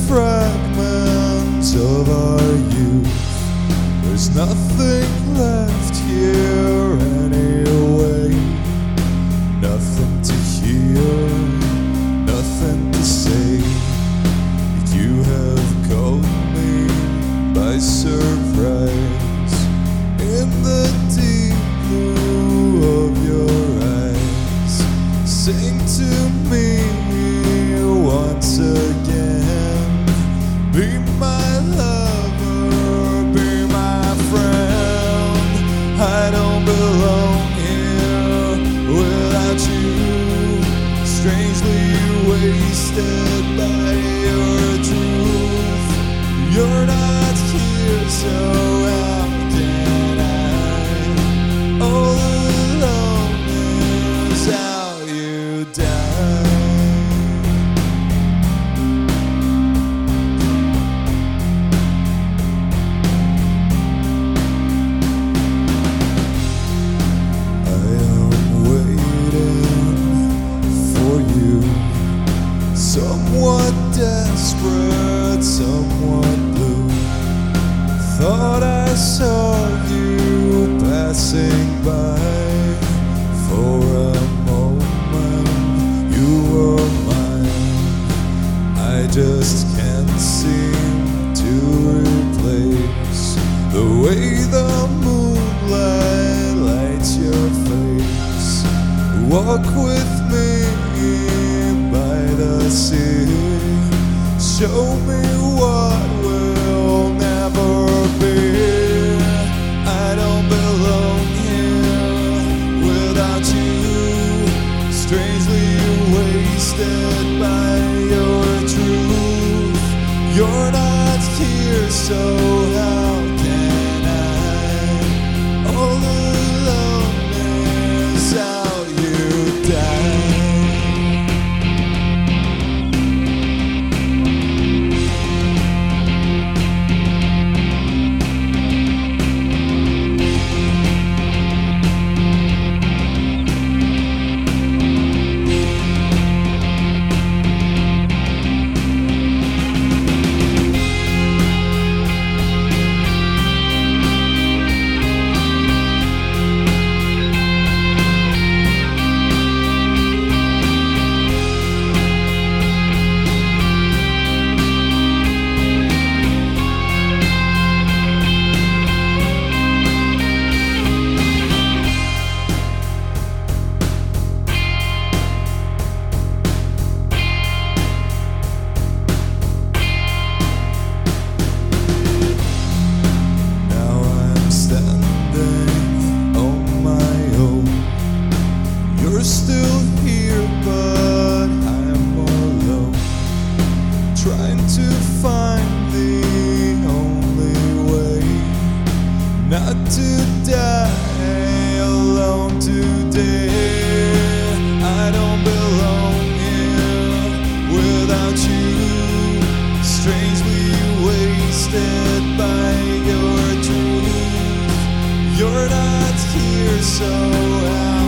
fragments of our youth. There's nothing left here anyway. Nothing to hear, nothing to say. You have caught me by surprise in the deep blue of your eyes. Sing to me once again. Be my lover, be my friend. I don't belong here without you. Strangely wasted by your truth. You're not here, so how can I? All alone is how you die. Somewhat desperate, somewhat blue. Thought I saw you passing by. For a moment you were mine. I just can't seem to replace the way the moonlight lights your face. Walk with me by the sea. Show me what will never be. I don't belong here without you. Strangely wasted by your truth. You're not here, so how can I? All alone is how you die. You're still here, but I'm alone, trying to find the only way not to die alone today. I don't belong here without you. Strangely wasted by your truth. You're not here, so